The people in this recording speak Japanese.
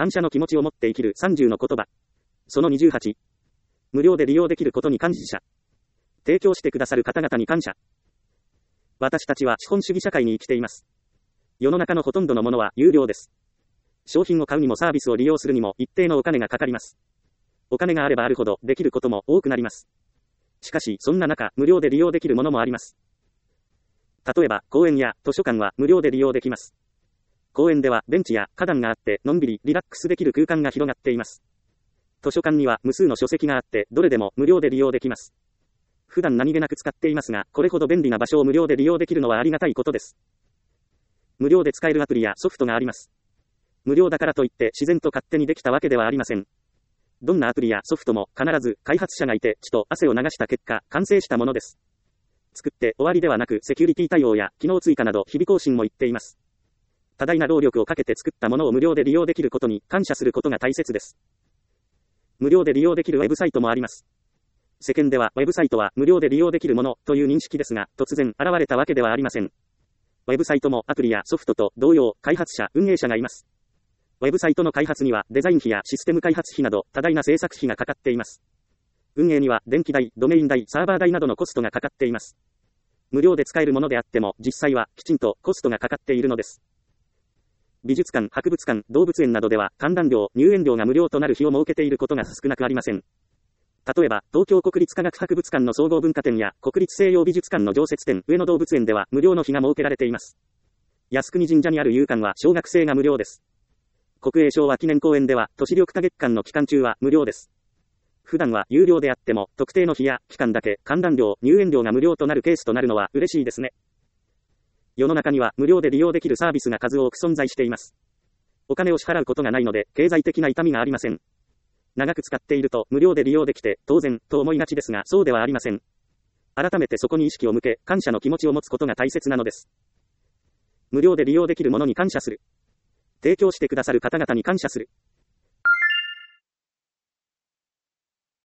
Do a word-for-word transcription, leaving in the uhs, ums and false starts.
感謝の気持ちを持って生きるさんじゅうの言葉。そのにじゅうはち。無料で利用できることに感謝。提供してくださる方々に感謝。私たちは資本主義社会に生きています。世の中のほとんどのものは有料です。商品を買うにもサービスを利用するにも一定のお金がかかります。お金があればあるほどできることも多くなります。しかし、そんな中、無料で利用できるものもあります。例えば、公園や図書館は無料で利用できます。公園ではベンチや花壇があって、のんびりリラックスできる空間が広がっています。図書館には無数の書籍があって、どれでも無料で利用できます。普段何気なく使っていますが、これほど便利な場所を無料で利用できるのはありがたいことです。無料で使えるアプリやソフトがあります。無料だからといって自然と勝手にできたわけではありません。どんなアプリやソフトも必ず開発者がいて血と汗を流した結果、完成したものです。作って終わりではなくセキュリティ対応や機能追加など日々更新も言っています。多大な労力をかけて作ったものを無料で利用できることに感謝することが大切です。無料で利用できるウェブサイトもあります。世間ではウェブサイトは無料で利用できるものという認識ですが、突然現れたわけではありません。ウェブサイトもアプリやソフトと同様、開発者、運営者がいます。ウェブサイトの開発にはデザイン費やシステム開発費など多大な制作費がかかっています。運営には電気代、ドメイン代、サーバー代などのコストがかかっています。無料で使えるものであっても実際はきちんとコストがかかっているのです。美術館、博物館、動物園などでは観覧料、入園料が無料となる日を設けていることが少なくありません。例えば、東京国立科学博物館の総合文化展や国立西洋美術館の常設展、上野動物園では無料の日が設けられています。靖国神社にある遊館は小学生が無料です。国営昭和記念公園では都市緑化月間の期間中は無料です。普段は有料であっても特定の日や期間だけ観覧料、入園料が無料となるケースとなるのは嬉しいですね。世の中には無料で利用できるサービスが数多く存在しています。お金を支払うことがないので経済的な痛みがありません。長く使っていると無料で利用できて当然と思いがちですが、そうではありません。改めてそこに意識を向け感謝の気持ちを持つことが大切なのです。無料で利用できるものに感謝する。提供してくださる方々に感謝する。